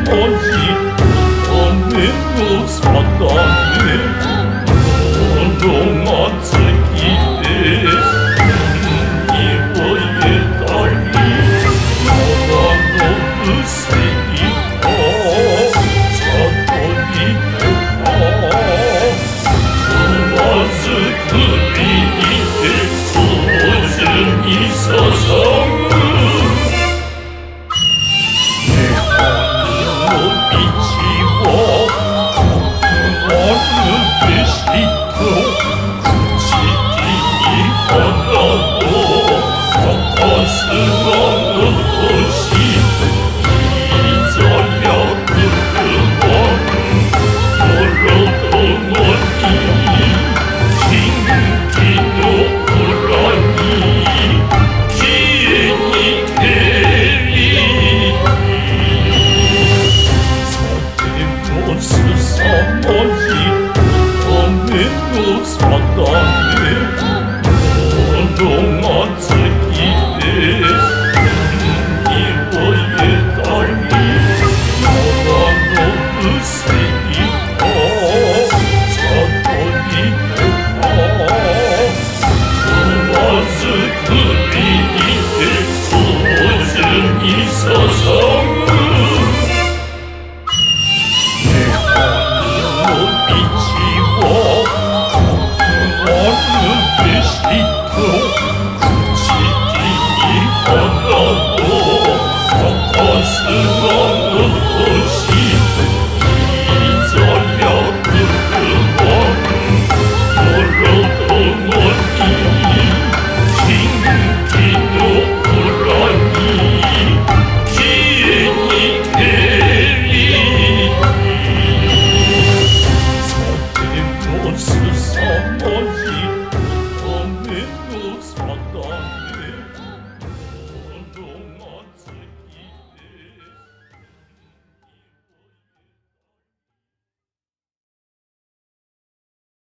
の사랑에 운동화 즐기네 이워에 달리 너와 너의 세이가 사돈이 되어 그와스 그리기에 소중히 서성은 내 하늘로 비치워 어느 빛이도 그치기 하나도 겉것은 없는 것이 잊어려 그르원 멀어덩어니 긴기도 불안이 기인이 내리니 서대모 스사머지 어느노 사단에 운동화 즐기네 이워에 달리 너와 너의 세이가 사돈이 되어 그와스 그리기에 소중히 서성은 내 하늘로 비치워 어느 빛이도 그치기 하나도 겉것은 없는 것이 잊어려 그르원 멀어덩어니 긴기도 불안이 기인이 내리니 서대모 스사머